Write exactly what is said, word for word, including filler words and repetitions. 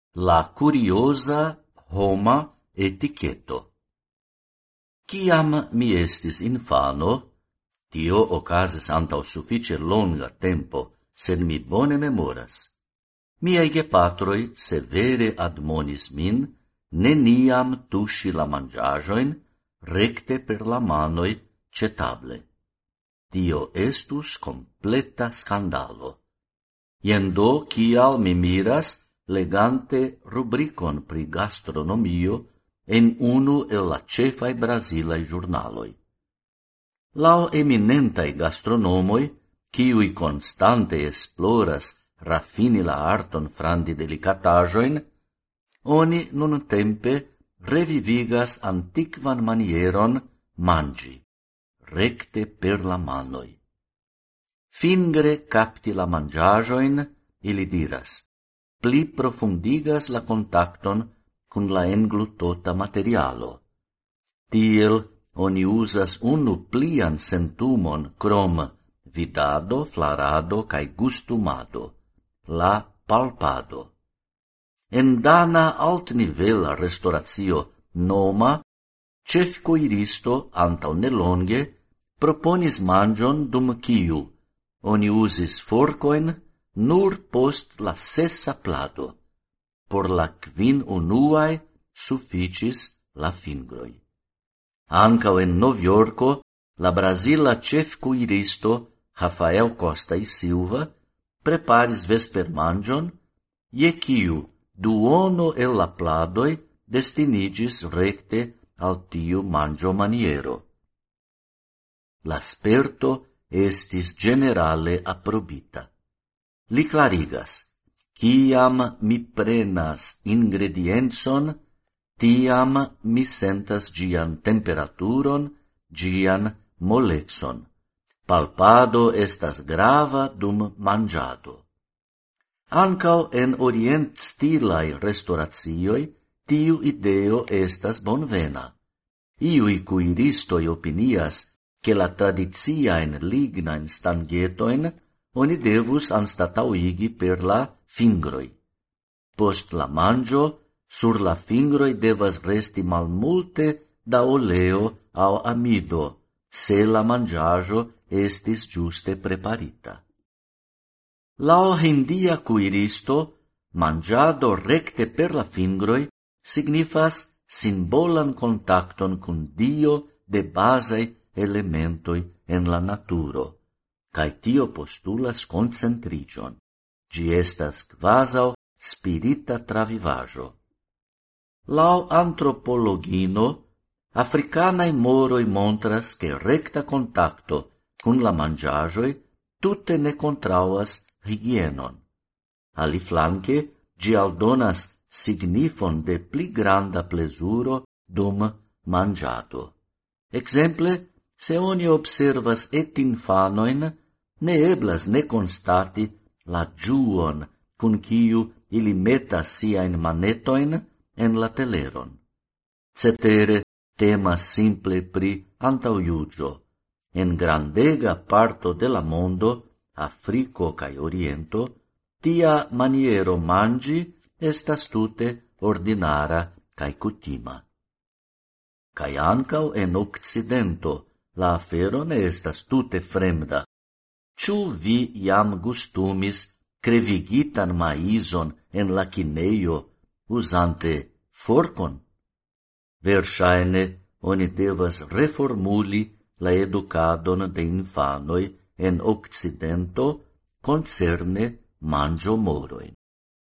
La curiosa homa etiqueto. Ciam mi estis infano, tio ocasis antau suffice longa tempo, sed mi bone memoras. Miei gepatroi severe admonis min neniam tusci la mangiajoin recte per la manoi cetable. Tio estus completa scandalo. Iendo cial mi miras legante rubricon pri gastronomio en unu el la cefai Brasilai giurnaloi. Lau eminentai gastronomoi, ciui constante esploras raffini la arton frandi delicatajoin, oni nun tempe revivigas antiquan manieron mangi, recte per la manoi. Fingre capti la mangiajoin, ili diras, pli profundigas la contacton cun la englutota materialo. Tiel oni usas unu plian sentumon crom vidado, flarado cae gustumado, la palpado. En dana altnivela restauratio noma, cef coiristo antau nelonge proponis mangion dum ciu oni usis forcoin nur post la sessa plado. Por la quin unuae sufficis la fingroi. Ancao en Noviorco, la Brasila cef cuiristo Rafael Costa e Silva preparis vespermangion, je ciu duono el la pladoi destinigis recte al tiu mangio maniero. La sperto estis generale approbita. Li clarigas, ciam mi prenas ingredientson, tiam mi sentas gian temperaturon, gian moletson. Palpado estas grava dum mangiado. Ancao en orient stilai restauratioi, tiu ideo estas bonvena. Iui cuiristoi opinias che la tradizia in ligna in stangietoin oni devus anstatauigi per la fingroi. Post la mangio, sur la fingroi devas resti malmulte da oleo au amido, se la mangiajo estis giuste preparita. Lao hindia cuiristo, mangiado recte per la fingroi signifas simbolan contacton cun Dio de basei elementoi en la naturo, cae tio postulas concentrigion. Gi estas quasau spirita travivajo. Lau antropologino, africanae moroi montras che recta contacto cun la mangiajoi tutte ne contrauas higienon. Aliflanque, gi aldonas signifon de pli granda plesuro dum mangiato. Exemple, se oni observas et infanoin, ne eblas ne constati la giuon cun ciu ili metas siain manetoin en la teleron. Cetere, temas simple pri antauiugio. En grandega parto de la mondo, Africo cae Oriento, tia maniero mangi estas tute ordinara cae cutima. Cae ancau en Occidento, la afero ne estas tute fremda. Ciu vi iam gustumis crevigitan maizon en la cineio, usante forcon? Versaine, oni devas reformuli la educadon de infanoi en Occidento concerne mangio moroin.